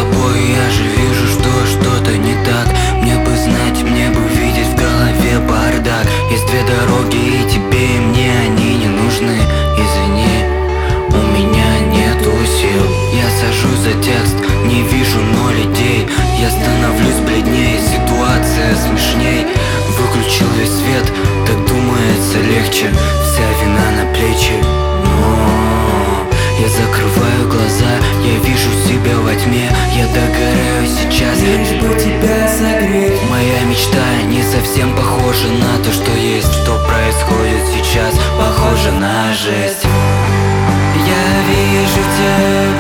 тобой, я же вижу, что что-то не так. Мне бы знать, мне бы видеть в голове бардак. Есть две дороги, и тебе, и мне они не нужны. Извини, у меня нету сил. Я сажусь за текст, не вижу ноль идей. Я становлюсь бледнее, ситуация смешней. Выключил весь свет, так думается легче. Вся вина на плечи, но я закрываю глаза, я вижу себя во тьме. Я догораю сейчас, лишь бы тебя согреть. моя мечта не совсем похожа на то, что есть. Что происходит сейчас, похоже на жесть. Я вижу тебя.